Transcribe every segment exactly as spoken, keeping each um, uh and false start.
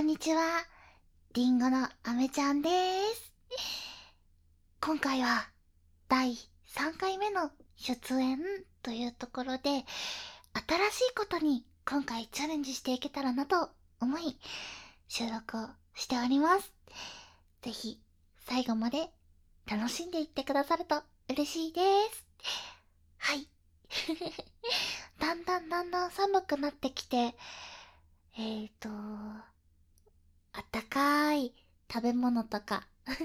んにちは。りんごのあめちゃんです。今回はだいさんかいめの出演というところで、新しいことに今回チャレンジしていけたらなと思い、収録をしております。ぜひ最後まで楽しんでいってくださると嬉しいです。はい。だんだんだんだん寒くなってきて、えーと、あったかい食べ物とか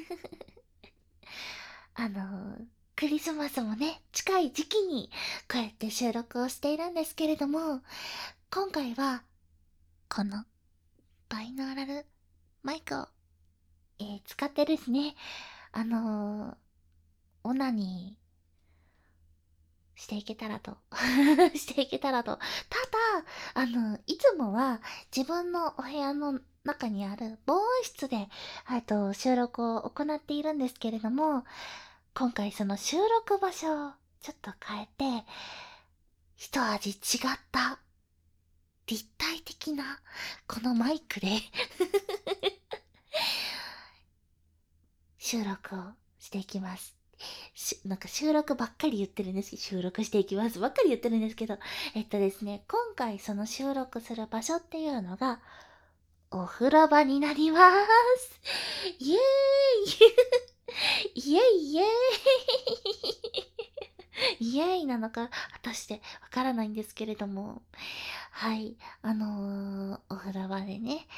あのー、クリスマスもね、近い時期にこうやって収録をしているんですけれども、今回は、このバイナーラルマイクを、えー、使ってですね、あのー、オナニーしていけたらとしていけたらと。ただ、あの、いつもは自分のお部屋の中にある防音室で、えっと、収録を行っているんですけれども、今回その収録場所をちょっと変えて、一味違った立体的なこのマイクで収録をしていきます。しなんか収録ばっかり言ってるんですけど、収録していきますばっかり言ってるんですけど、えっとですね、今回その収録する場所っていうのが、お風呂場になります。イエーイイエイイエーイイエーイなのか、果たしてわからないんですけれども。はい。あのー、お風呂場でね。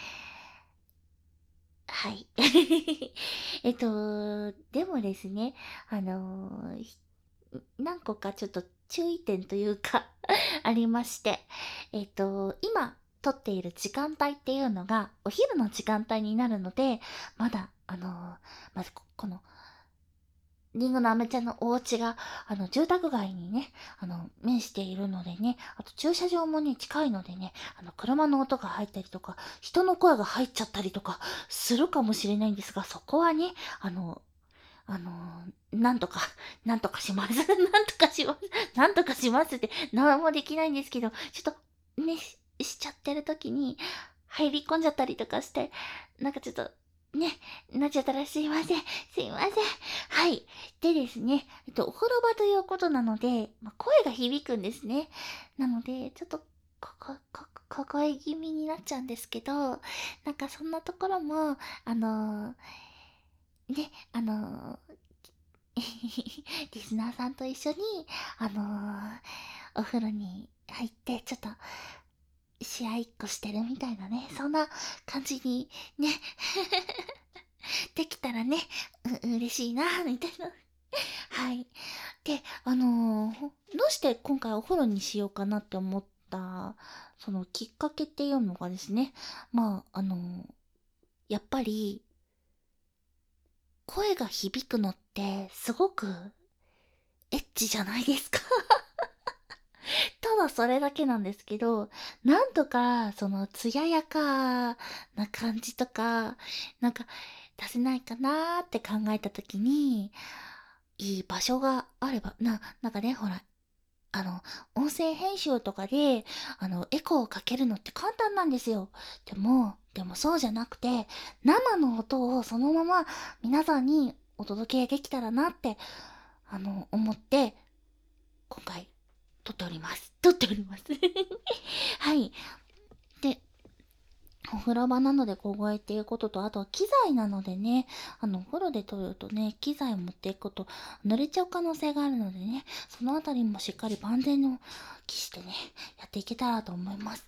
はい。えっと、でもですね、あのー、何個かちょっと注意点というかありまして、えっと、今、撮っている時間帯っていうのが、お昼の時間帯になるので、まだ、あのー、まずこ、この、リンゴのアメちゃんのお家が、あの、住宅街にね、あの、面しているのでね、あと駐車場もね、近いのでね、あの、車の音が入ったりとか、人の声が入っちゃったりとか、するかもしれないんですが、そこはね、あの、あのなんとか、なんとかします。なんとかします。なんとかしますって、なんもできないんですけど、ちょっと、ね、ししちゃってる時に、入り込んじゃったりとかして、なんかちょっと、ね、なっちゃったらすいません。すいません。はい。でですね、えっと、お風呂場ということなので、まあ、声が響くんですね。なので、ちょっと、ここ、こ、小声気味になっちゃうんですけど、なんかそんなところも、あのー、ね、あのー、リスナーさんと一緒に、あのー、お風呂に入って、ちょっと、試合っこしてるみたいなね、そんな感じにね、できたらね、う、嬉しいな、みたいな。はい。で、あのー、どうして今回お風呂にしようかなって思った、そのきっかけっていうのがですね、まあ、あのー、やっぱり、声が響くのってすごくエッチじゃないですか。ただそれだけなんですけど、なんとか、その、艶やかな感じとか、なんか、出せないかなーって考えたときに、いい場所があれば、な、なんかね、ほら、あの、音声編集とかで、あの、エコーをかけるのって簡単なんですよ。でも、でもそうじゃなくて、生の音をそのまま皆さんにお届けできたらなって、あの、思って、今回、撮っております。撮っております。はい。で、お風呂場なので小声っていうことと、あとは機材なのでね、あの、お風呂で撮るとね、機材持っていくと濡れちゃう可能性があるのでね、そのあたりもしっかり万全の期してね、やっていけたらと思います。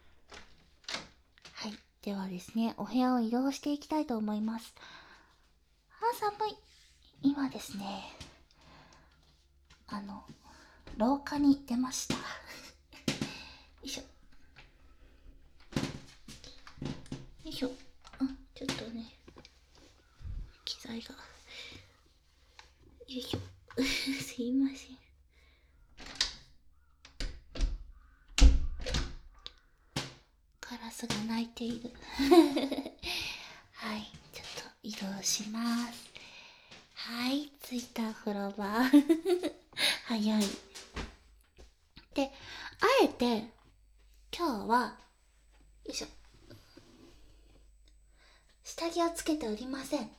はい。ではですね、お部屋を移動していきたいと思います。あ、寒い。今ですね、あの、廊下に出ました。よいしょ。よいしょ。うん、ちょっとね、機材が。よいしょ。すいません。カラスが鳴いている。はい、ちょっと移動します。はい、着いた風呂場。早い。で、あえて、今日は、よいしょ。 下着はつけておりません。ち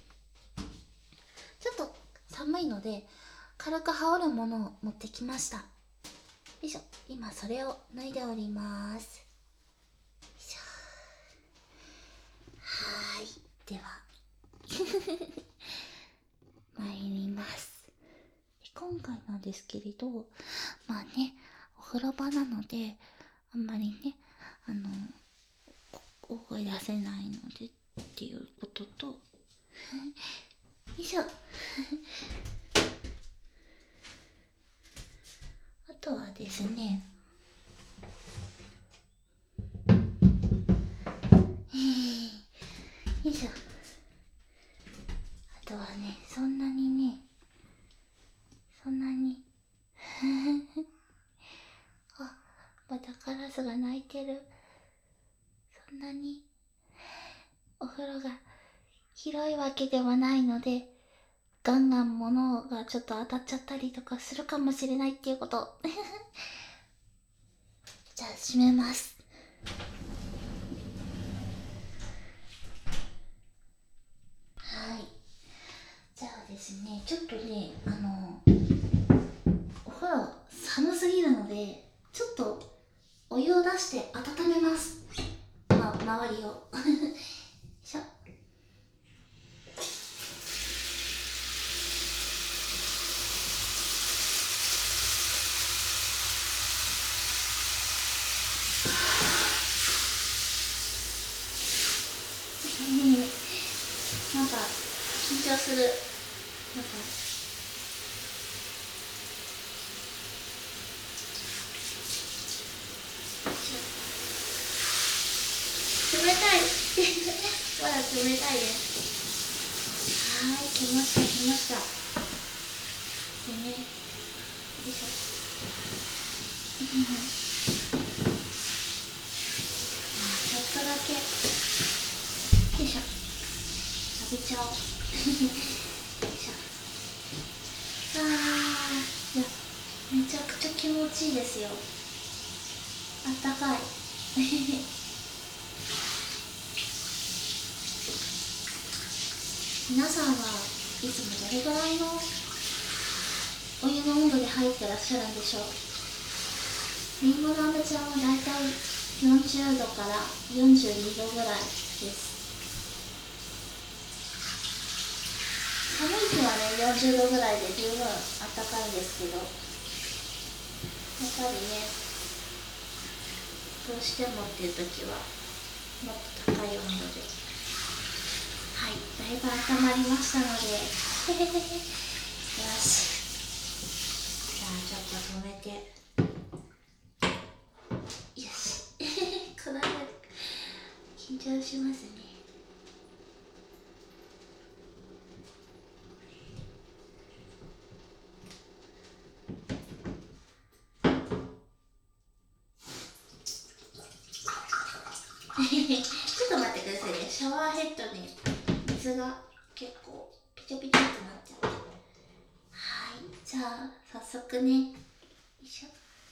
ょっと寒いので軽く羽織るものを持ってきました。よいしょ。今それを脱いでおります。よいしょ。はーい、では参ります。今回なんですけれど、まあね、お風呂場なのであんまりね、あの大声出せないのでっていうこととよいしょあとはですね、よいしょ。あとはね、そんなにね、そんなにあ、またカラスが鳴いてる。そんなにお風呂が広いわけではないので、ガンガン物がちょっと当たっちゃったりとかするかもしれないっていうことじゃあ閉めます。はい、じゃあですね、ちょっとね、あのお風呂寒すぎるのでちょっとお湯を出して温めます、ま、周りをよいしょ。なんか緊張する。なんか冷たいまだ冷たいです。はーい、来ました来ました。でね、よいしょちょっとだけよいしょ浴びちゃおうよいしょ。あー、いやめちゃくちゃ気持ちいいですよ。あったかい皆さんはいつもどれぐらいのお湯の温度で入ってらっしゃるんでしょう。りんごのあめちゃんはだいたいよんじゅうどからよんじゅうにどぐらいです。寒い日はねよんじゅうどぐらいで十分あったかいんですけど、やっぱりねどうしてもっていう時はもっと高い温度で。はい、だいぶ温まりましたのでよし、じゃあちょっと止めて、よしこの辺緊張しますね。ちょっと待ってくださいね。シャワーヘッドに水が結構ピチャピチャってなっちゃって。はい、じゃあ早速ね、よいしょ、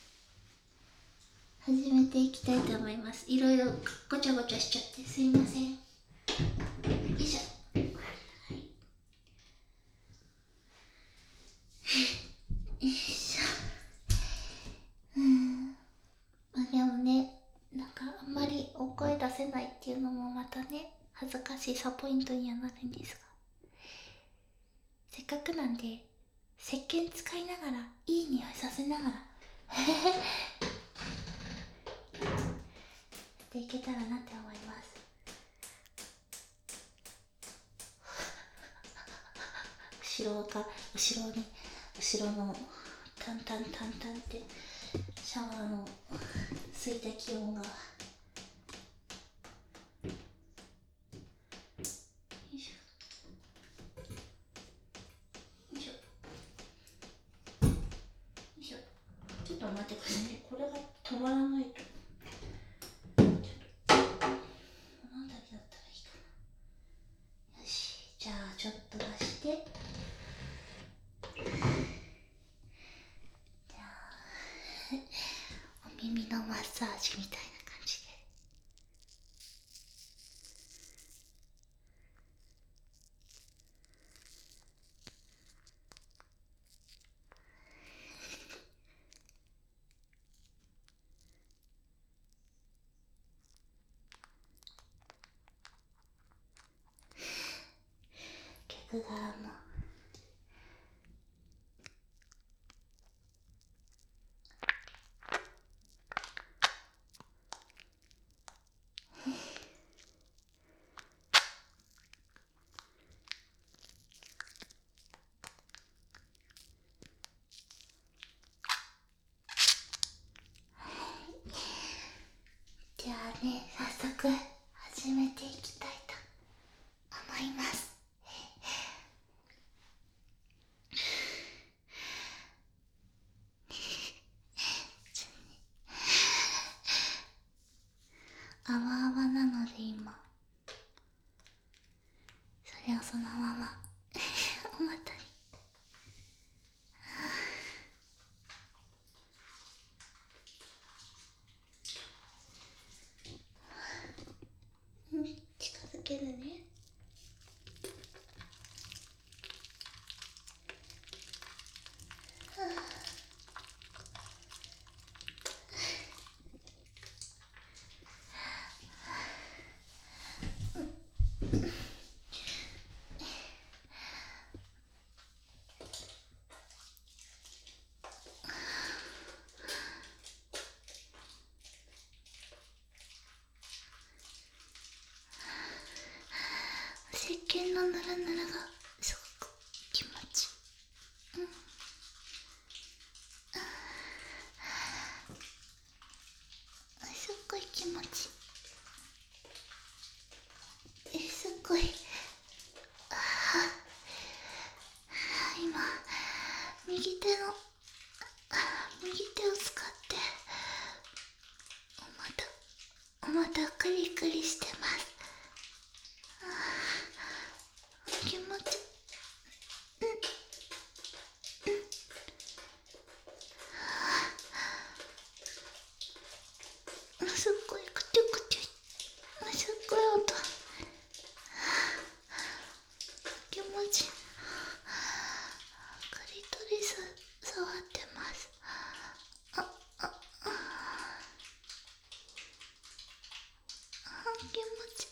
始めていきたいと思います。いろいろごちゃごちゃしちゃってすいません。よいしょ。はい、よいしょ。うん、まあでもね、なんかあんまり大声出せないっていうのもまたね恥ずかしさポイントにはなるんですが、せっかくなんで石鹸使いながらいい匂いさせながらやっていけたらなって思います。後ろが後ろに後ろのタンタンタンタンってシャワーの水滴音がよいしょよいしょよいしょ。ちょっと待ってくださいね、これが止まらないと。ちょっと何だけだったらいいかな。よし、じゃあちょっと出してじゃあお耳のマッサージみたいな感じで。 逆側も。じゃあね、早速始めていきたいと思います。あわあわなので今、それをそのままおまたに。うん、近づけるね。石鹸のぬるぬるがすごく気持ちいい。うん、すっごい気持ちいい。え、すっごい。ああ、今右手の右手を使っておまたおまたクリクリしてます。気持ち、うんうん、すっごいクチュクチュ、すっごい音、気持ちいい。クリトリス触ってます。ああああ、気持ち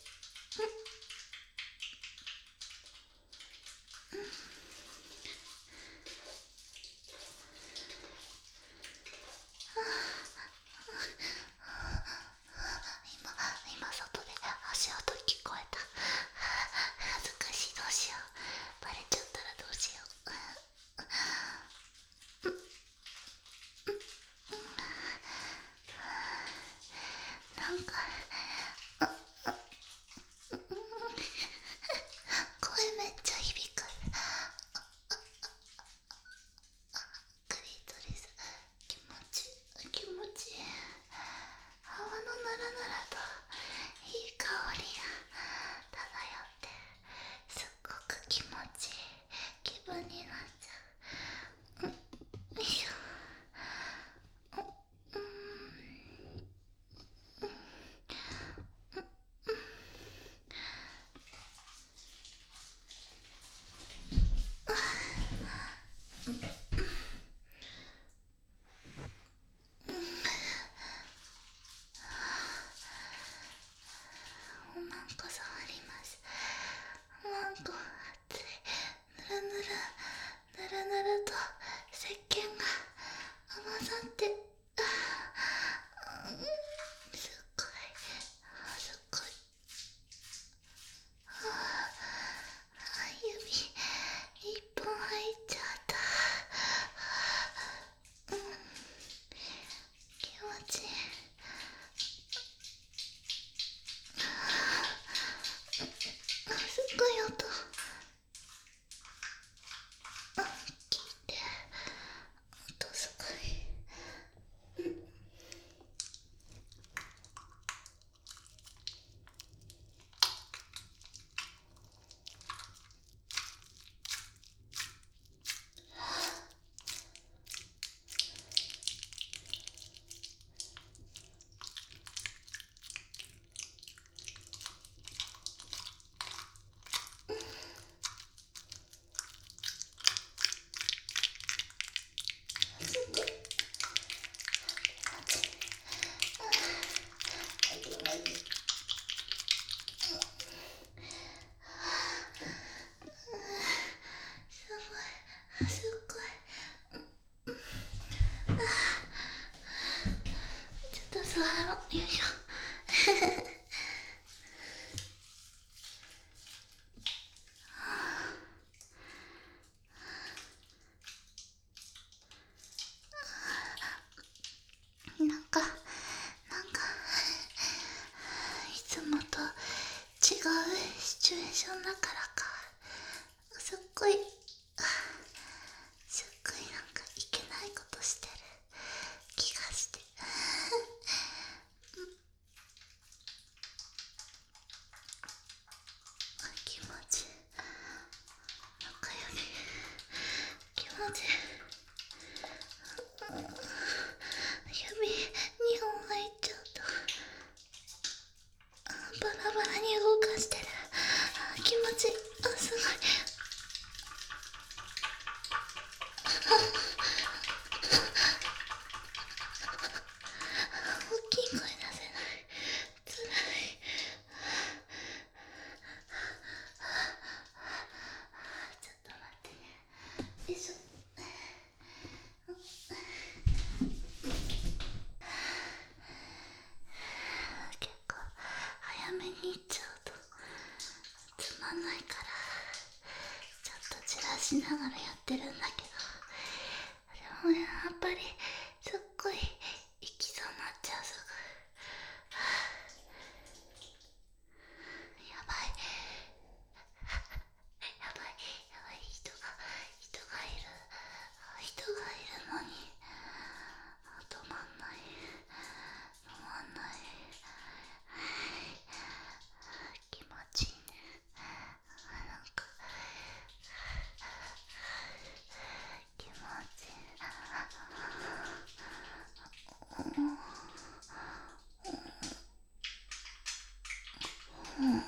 違うシチュエーションだからか、すっごいすっごいなんかいけないことしてる気がして気持ちいい、なんかより気持ちいい、指にほん入っちゃうとバラバラに動かしてる。気持ちいい。あ、すごい。大きい声出せない。つらい。ちょっと待ってね。よいしょ。結構早めに行っちゃうとつまんないからちょっと散らしながらやってるんだけど、でもやっぱりすっごい行きそうになっちゃう。すぐやばいやばいやばい、人が人がいる人がいるのに止まんない止まんない。気持ちいいね。なんか気持ちいい。うんうん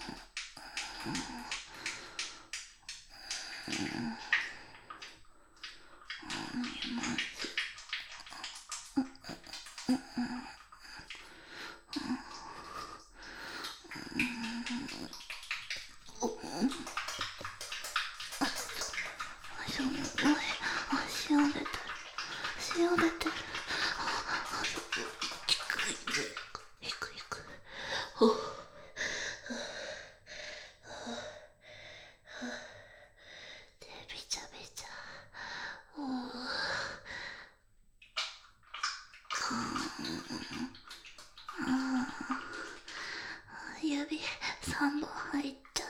塩出てる塩出てる。ひくひくほうでびちゃびちゃ。おー指さんぼん入っちゃった。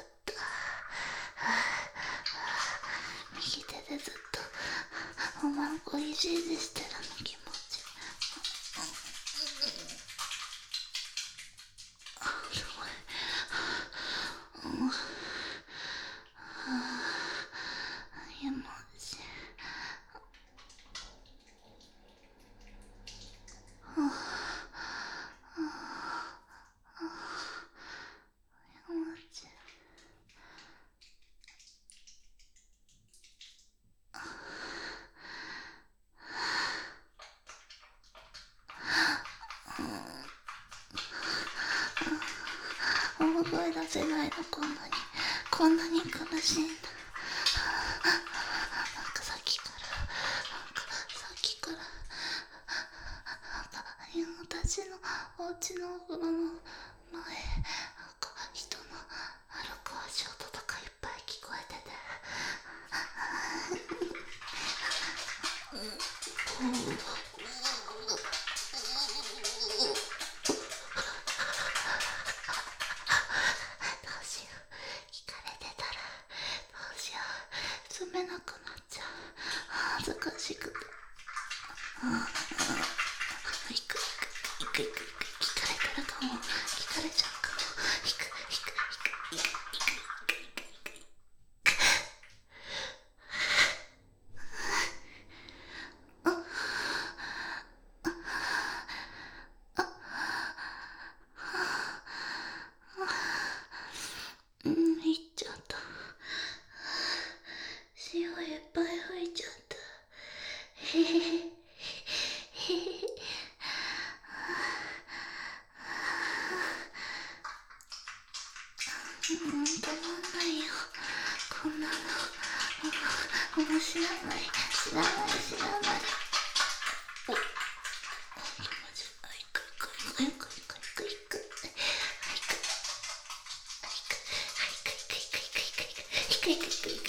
右手でずっとおまんこいじいじしてるの気持ちいい。すごい。気持ちいい。気持ちいい。大声出せないの、こんなにこんなに苦しいんだ。なんかさっきからなんかさっきからなんか私のお家のお風呂の前、なんか人の歩く足音とかいっぱい聞こえててどうしよう、聞かれてたらどうしよう、住めなくなっちゃう。恥ずかしくて。行く行く行く行く、聞かれてるかも、聞かれちゃうかも。行く行く行く行く行く行く行く。うん、行っちゃった。塩いっぱい吹いちゃった。へへへへへ。うん、止まんないよこんなの。もう知らない知らない知らない。おっ、気持ちいい。行く行く行く行く行く行く行く行く行く行く行く行く行く行く行く行く行く行く行く。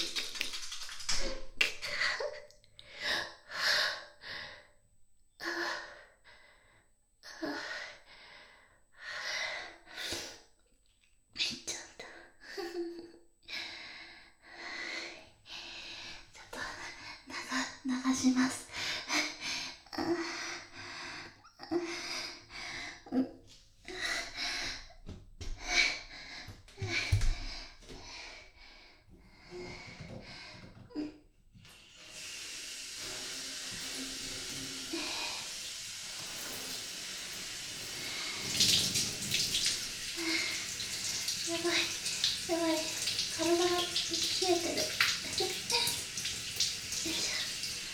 めっちゃった。 します。やばい、やばい、体が冷えてる。よいしょ。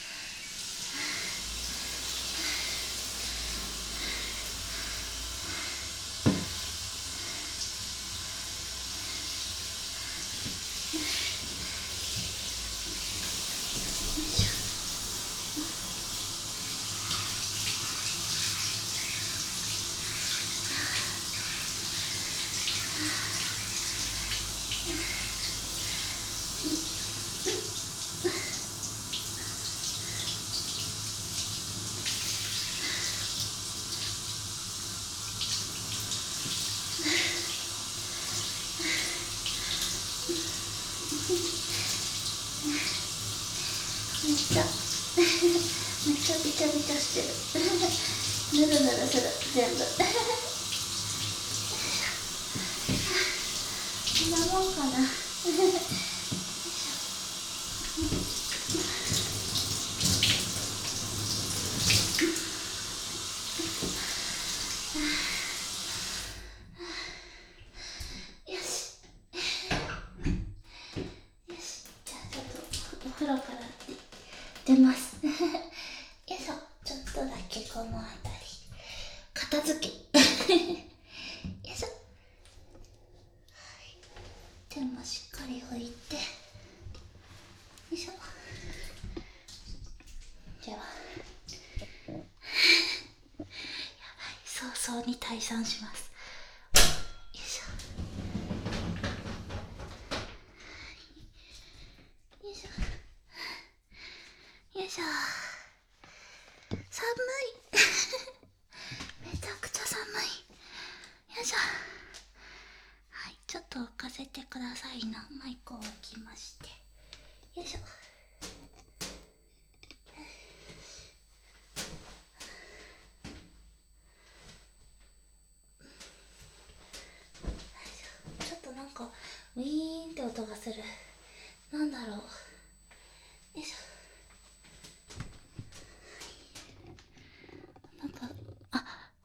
めっちゃめっちゃびちゃびちゃしてる。ぬるぬるする、全部。こんなもんかな。よし。よし。じゃあちょっとお風呂から出ます。よいしょ。ちょっとだけこの辺り片付け。よいしょ。手もしっかり拭いて。よいしょ。では。やばい。早々に退散します。よいしょ。よいしょ。よいしょ。寒い。めちゃくちゃ寒い。よいしょ。はい、ちょっと置かせてくださいな。マイクを置きまして。よいしょ。ちょっとなんかウィーンって音がする。なんだろう。よいしょ。なんか、あ、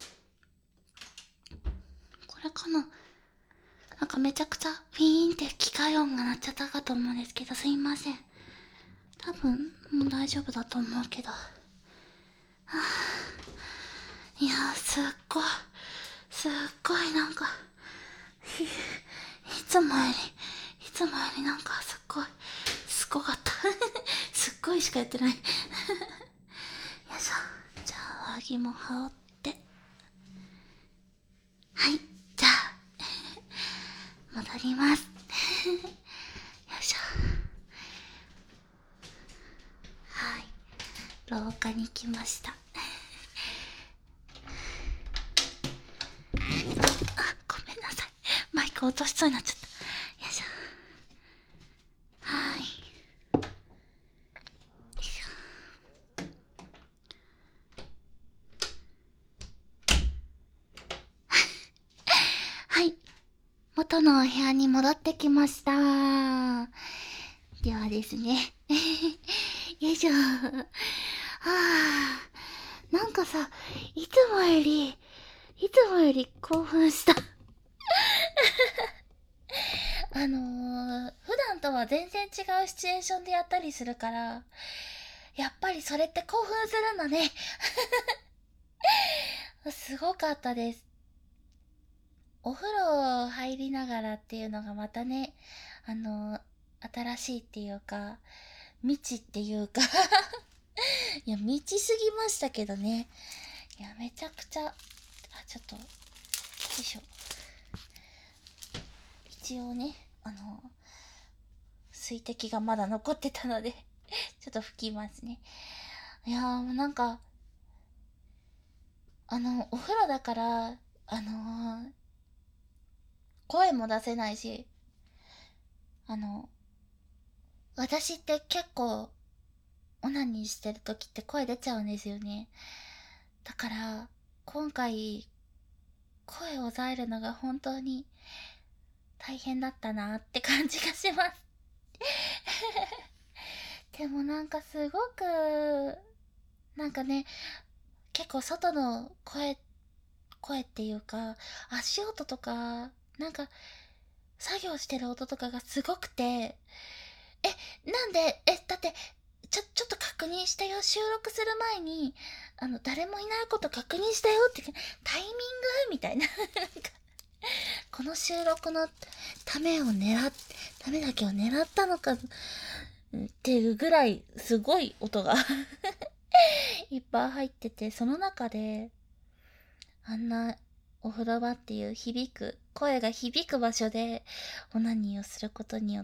これかな。なんかめちゃくちゃウィーンって機械音が鳴っちゃったかと思うんですけど、すいません。多分もう大丈夫だと思うけど。はあ、いやー、すっごいすっごいなんかいつもよりいつもよりなんかすっごいすごかった。すっごいしかやってない。よいしょ。じゃあ上着も羽織って、はい、じゃあ戻ります。よいしょ。はい、廊下に来ました。あ、ごめんなさい、マイク落としそうになっちゃった。よいしょ。はい、よいしょ。はい、元のお部屋に戻ってきました。ではですね。よいしょ。はあ、なんかさ、いつもより、いつもより興奮した。あのー、普段とは全然違うシチュエーションでやったりするから、やっぱりそれって興奮するんだね。すごかったです。お風呂入りながらっていうのがまたね、あのー、新しいっていうか、未知っていうか、いや、未知すぎましたけどね。いや、めちゃくちゃ、あ、ちょっと、よいしょ。一応ね、あの、水滴がまだ残ってたので、ちょっと拭きますね。いやー、もうなんか、あの、お風呂だから、あのー、声も出せないし、あの、私って結構、 オナニーしてる時って声出ちゃうんですよね。だから、今回、声を抑えるのが本当に大変だったなって感じがします。でもなんかすごく、なんかね、結構外の声、声っていうか、足音とか、なんか、作業してる音とかがすごくて、え、なんで、え、だって、ちょ、ちょっと確認したよ。収録する前に、あの、誰もいないこと確認したよって、タイミングみたいな。この収録のためを狙っ、ためだけを狙ったのか、っていうぐらい、すごい音がいっぱい入ってて、その中で、あんなお風呂場っていう響く、声が響く場所でオナニーをすることによって、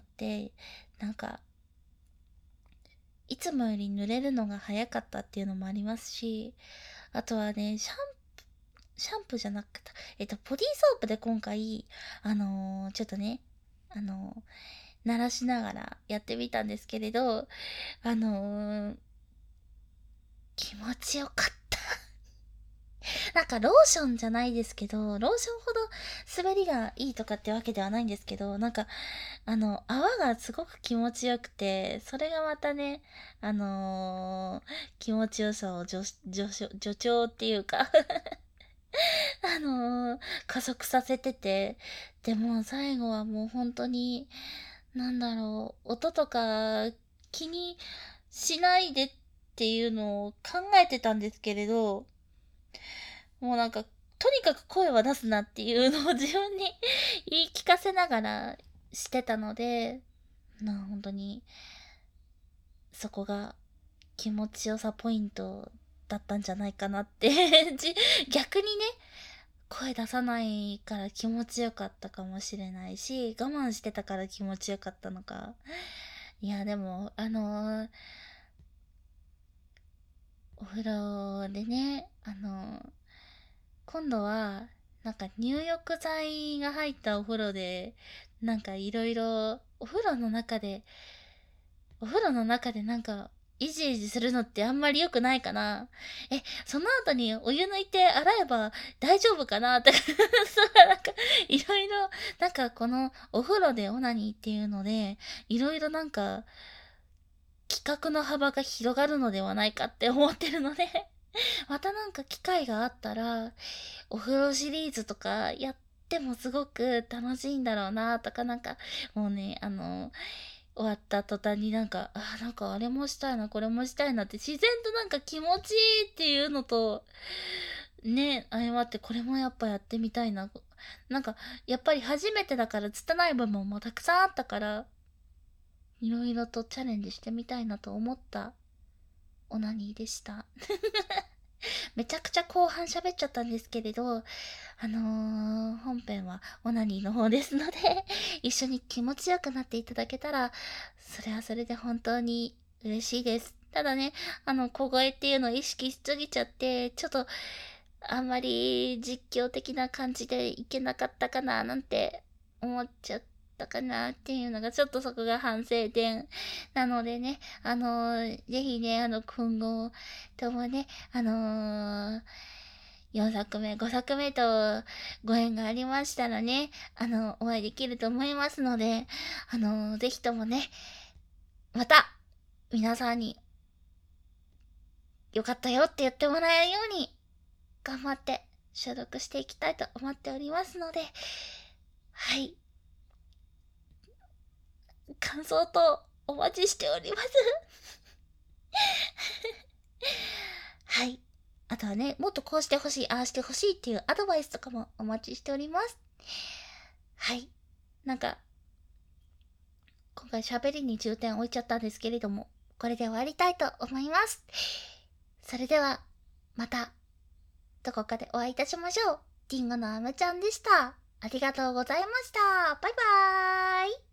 なんか、いつもより濡れるのが早かったっていうのもありますし、あとはね、シャンプー、シャンプーじゃなくて、えっと、ボディーソープで今回、あのー、ちょっとね、あのー、鳴らしながらやってみたんですけれど、あのー、気持ちよかった。なんかローションじゃないですけど、ローションほど滑りがいいとかってわけではないんですけど、なんか、あの、泡がすごく気持ちよくて、それがまたね、あのー気持ちよさを助、助、助長っていうかあのー加速させてて、でも最後はもう本当に、なんだろう、音とか気にしないでっていうのを考えてたんですけれど、もうなんか、とにかく声は出すなっていうのを自分に言い聞かせながらしてたので、な、本当に、そこが気持ちよさポイントだったんじゃないかなってじ逆にね、声出さないから気持ちよかったかもしれないし、我慢してたから気持ちよかったのか。いや、でも、あのーお風呂でね、あのー今度は、なんか入浴剤が入ったお風呂で、なんかいろいろ、お風呂の中で、お風呂の中でなんか、イジイジするのってあんまり良くないかな。え、その後にお湯抜いて洗えば大丈夫かなって、そう、なんか、いろいろ、なんかこのお風呂でオナニーっていうので、いろいろなんか、企画の幅が広がるのではないかって思ってるのでまたなんか機会があったら、お風呂シリーズとかやってもすごく楽しいんだろうなとか、なんか、もうね、あの、終わった途端になんか、あ、なんかあれもしたいな、これもしたいなって自然となんか気持ちいいっていうのと、ね、相まってこれもやっぱやってみたいな。なんか、やっぱり初めてだから拙い部分もたくさんあったから、いろいろとチャレンジしてみたいなと思ったオナニーでした。めちゃくちゃ後半喋っちゃったんですけれど、あのー、本編はオナニーの方ですので一緒に気持ちよくなっていただけたら、それはそれで本当に嬉しいです。ただね、あの、小声っていうのを意識しすぎちゃって、ちょっと、あんまり実況的な感じでいけなかったかな、なんて思っちゃったかなっていうのが、ちょっとそこが反省点なのでね、あのー、ぜひね、あの、今後ともね、あのー、よんさくめ、ごさくめとご縁がありましたらね、あの、お会いできると思いますので、あのー、ぜひともね、また、皆さんに、よかったよって言ってもらえるように、頑張って収録していきたいと思っておりますので、はい。感想とお待ちしておりますはい。あとはね、もっとこうしてほしい、ああしてほしいっていうアドバイスとかもお待ちしております。はい。なんか、今回喋りに重点置いちゃったんですけれども、これで終わりたいと思います。それでは、また、どこかでお会いいたしましょう。リンゴのあむちゃんでした。ありがとうございました。バイバーイ。